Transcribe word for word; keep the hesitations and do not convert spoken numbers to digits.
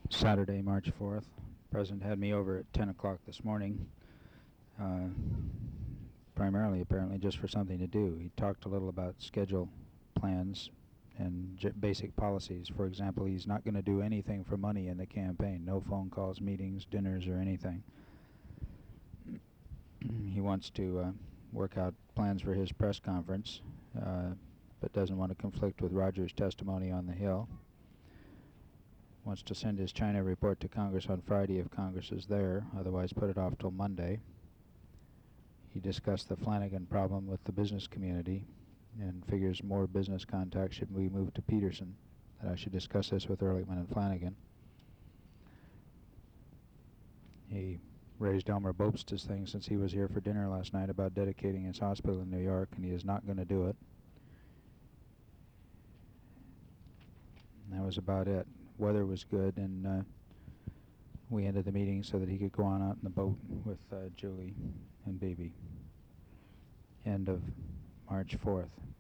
Saturday, March fourth. President had me over at ten o'clock this morning, uh, primarily apparently just for something to do. He talked a little about schedule plans and j basic policies. For example, he's not going to do anything for money in the campaign. No phone calls, meetings, dinners, or anything. He wants to uh, work out plans for his press conference, uh, but doesn't want to conflict with Roger's testimony on the Hill. Wants to send his China report to Congress on Friday if Congress is there, otherwise put it off till Monday. He discussed the Flanagan problem with the business community and figures more business contacts should be moved to Peterson, that I should discuss this with Ehrlichman and Flanagan. He raised Elmer Bobst's thing since he was here for dinner last night about dedicating his hospital in New York, and he is not going to do it. And that was about it. Weather was good, and uh, we ended the meeting so that he could go on out in the boat with uh, Julie and baby. End of March fourth.